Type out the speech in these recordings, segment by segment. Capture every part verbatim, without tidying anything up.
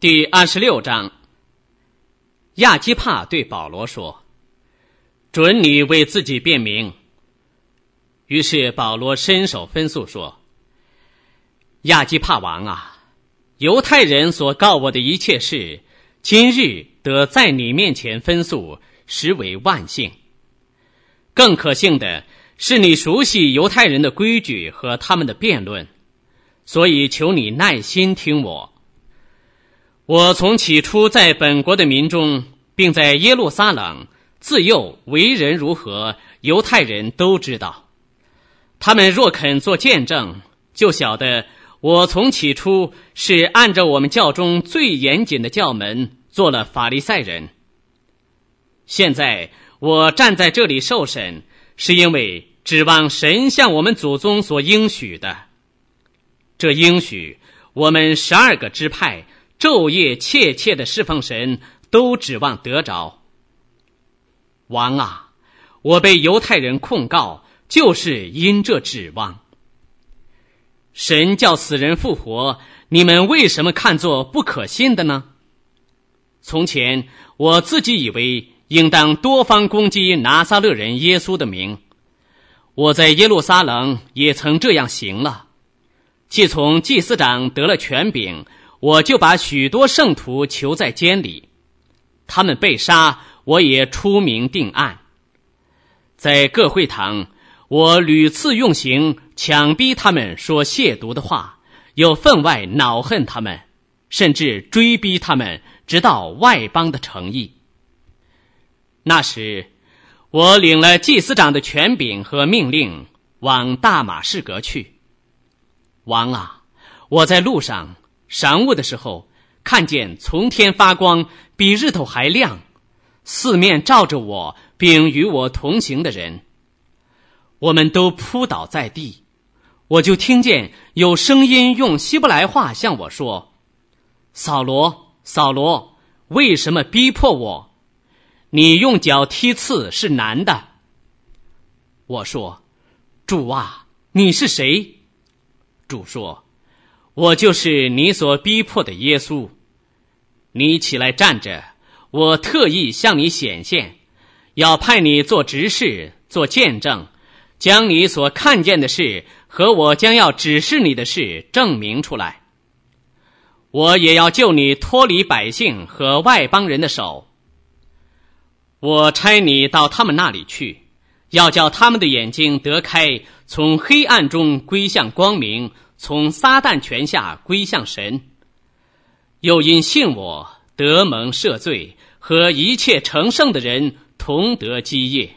第二十六章，亚基帕对保罗说：准你为自己辩明。于是保罗伸手分诉说：亚基帕王啊，犹太人所告我的一切事，今日得在你面前分诉，实为万幸。更可幸的是，你熟悉犹太人的规矩和他们的辩论，所以求你耐心听我。我从起初在本国的民中，并在耶路撒冷自幼为人如何，犹太人都知道。他们若肯做见证，就晓得我从起初是按照我们教中最严谨的教门做了法利赛人。现在我站在这里受审，是因为指望神向我们祖宗所应许的。这应许我们十二个支派昼夜切切的侍奉神，都指望得着。王啊，我被犹太人控告，就是因这指望。神叫死人复活，你们为什么看作不可信的呢？从前我自己以为应当多方攻击拿撒勒人耶稣的名，我在耶路撒冷也曾这样行了。既从祭司长得了权柄，我就把许多圣徒囚在监里，他们被杀，我也出名定案。在各会堂，我屡次用刑强逼他们说亵渎的话，又分外恼恨他们，甚至追逼他们，直到外邦的城邑。那时我领了祭司长的权柄和命令，往大马士革去。王啊，我在路上晌午的时候，看见从天发光，比日头还亮，四面照着我并与我同行的人，我们都扑倒在地。我就听见有声音用希伯来话向我说：扫罗，扫罗，为什么逼迫我？你用脚踢刺是难的。我说：主啊，你是谁？主说：我就是你所逼迫的耶稣。你起来站着，我特意向你显现，要派你做执事，做见证，将你所看见的事和我将要指示你的事证明出来。我也要救你脱离百姓和外邦人的手。我差你到他们那里去，要叫他们的眼睛得开，从黑暗中归向光明，从撒旦权下归向神。又因信我，得蒙赦罪，和一切成圣的人同得基业。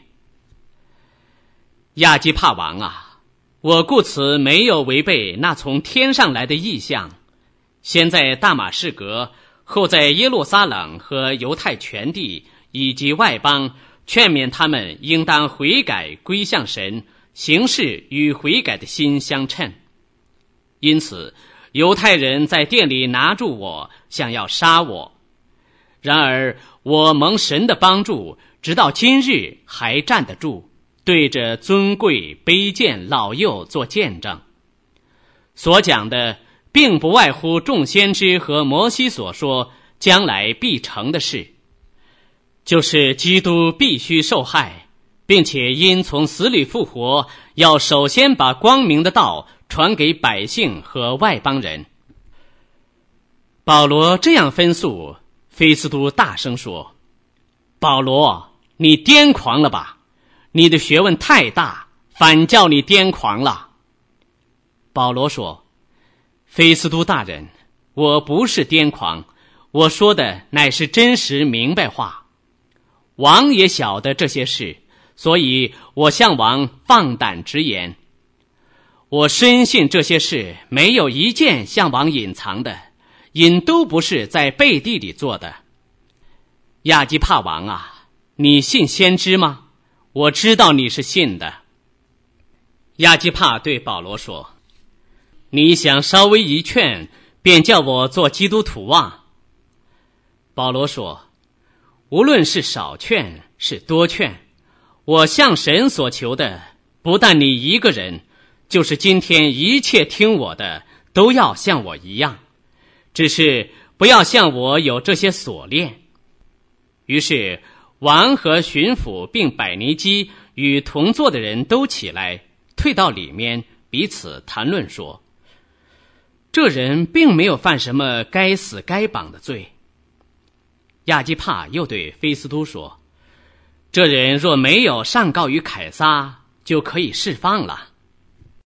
亚基帕王啊，我故此没有违背那从天上来的异象，先在大马士革，后在耶路撒冷和犹太全地以及外邦，劝勉他们应当悔改归向神，行事与悔改的心相称。因此犹太人在殿里拿住我，想要杀我。然而我蒙神的帮助，直到今日还站得住，对着尊贵卑贱老幼做见证。所讲的并不外乎众先知和摩西所说将来必成的事，就是基督必须受害，并且因从死里复活，要首先把光明的道传给百姓和外邦人。保罗这样分诉，菲斯都大声说：保罗，你癫狂了吧？你的学问太大，反叫你癫狂了。保罗说：菲斯都大人，我不是癫狂，我说的乃是真实明白话。王也晓得这些事，所以我向王放胆直言。我深信这些事没有一件向王隐藏的，因都不是在背地里做的。亚基帕王啊，你信先知吗？我知道你是信的。亚基帕对保罗说：你想稍微一劝，便叫我做基督徒啊？保罗说：无论是少劝是多劝，我向神所求的，不但你一个人，就是今天一切听我的都要像我一样，只是不要像我有这些锁链。”于是王和巡抚并百尼基与同坐的人都起来，退到里面，彼此谈论说：“这人并没有犯什么该死该绑的罪。”亚基帕又对菲斯都说：“这人若没有上告于凯撒，就可以释放了。”